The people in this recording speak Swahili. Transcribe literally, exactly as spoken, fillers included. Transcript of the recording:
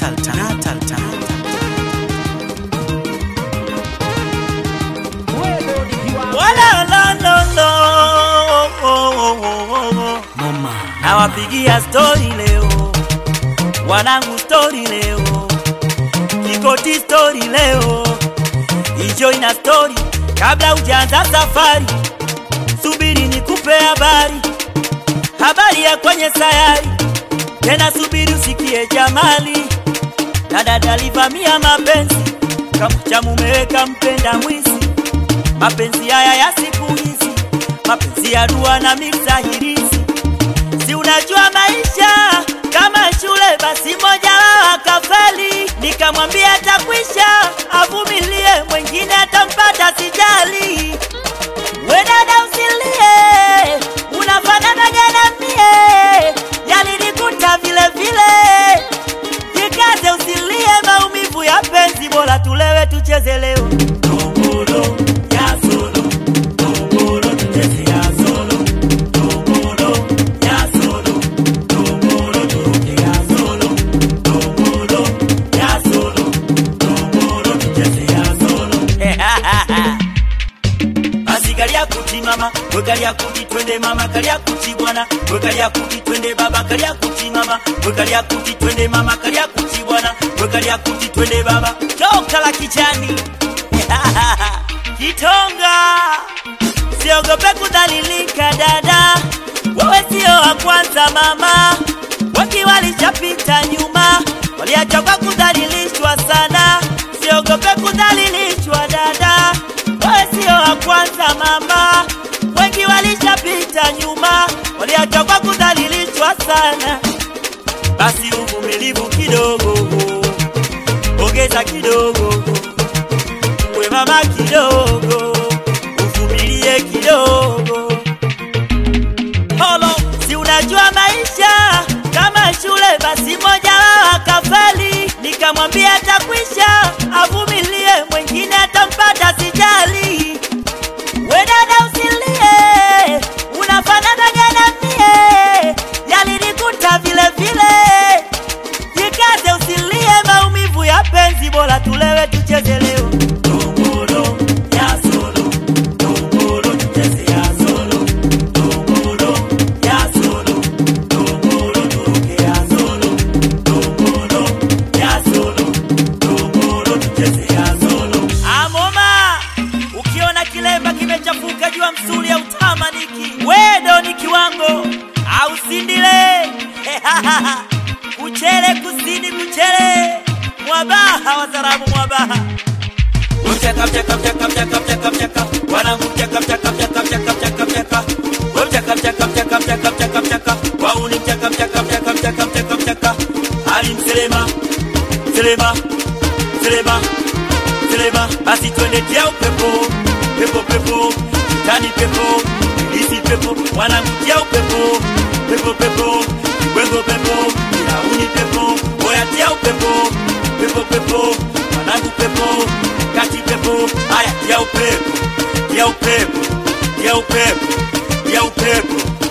Natal time, Natal time. Wala la no no mama, nawapigia story leo, wanangu story leo, Kikoti story leo, enjoy na story kabla hujaanza safari, subiri nikupe habari, habari ya kwenye sayari, tena subiri usikie jamali, na dada alivamia mapenzi, kamucha mumeweka mpenda mwizi, mapenzi haya ya siku hizi, mapenzi ya dua na mixahirizi, si unajua maisha kama shule, basi moja wao akafeli, nikamwambia atakwisha, avumilie, mwingine atampata sijali, we dada usilie, unafanana na mie, yalinikuta vile vile, jikaze usilie, maumivu ya penzi, bora tulewe tucheze leo, tongolo ya solo, tongolo tucheze ya solo, tongolo ya solo, tongolo turuke ya solo, tongolo ya solo, tongolo tucheze ya solo. Basi kalia kuti mama, we kalia kuti twende mama, kalia kuti bwana, we kalia kuti twende baba, kalia kuti mama, we kalia kuti twende mama, kalia kuti bwana, we kalia kuti twende baba, toka la kijani. Kitonga, siogope kudhalilika dada, wewe sio wa kwanza mama, wengi walishapita nyuma, waliachoka kudhalilishwa sana, siogope kudhalilishwa dada, wewe sio wa kwanza mama, wengi walishapita nyuma, waliachoka kudhalilishwa sana, basi uvumilivu kidogo, ongeza kidogo, we mama kidogo, uvumilie kidogo. Holo, si unajua maisha kama shule, basi moja wao akafeli, nikamwambia atakwisha, avumilie, mwingine atampata sijali, we dada usilie, unafanana na mie, yalinikuta vile vile, jikaze usilie, maumivu ya penzi, bora tulewe tucheze leo, tongolo ya solo, tongolo tucheze ya solo, tongolo ya solo, tongolo turuke ya solo, tongolo ya solo, tongolo tucheze ya solo. Amoma, ukiona kilemba kimechafuka jua msuli ya utamaniki, wedo ni kiwango au sindile. Kuchele kusini kuchele, mwabaha wazarabu mwabaha, mchaka mchaka mchaka mchaka mchaka mchaka, wanangu mchaka mchaka mchaka mchaka mchaka mchaka, mchaka mchaka mchaka mchaka mchaka mchaka, wauni mchaka mchaka mchaka mchaka mchaka mchaka, ali mselema mselema mselema mselema, basi twende tia upepo pepo pepo, tani pepo isi pepo, wanangu tia upepo pepo pepo, wengo pepo, ilauni pepo, oya tia upepo pepo pepo, wanangu pepo, kati pepo, haya tia upepo, tia upepo, tia upepo, tia upepo,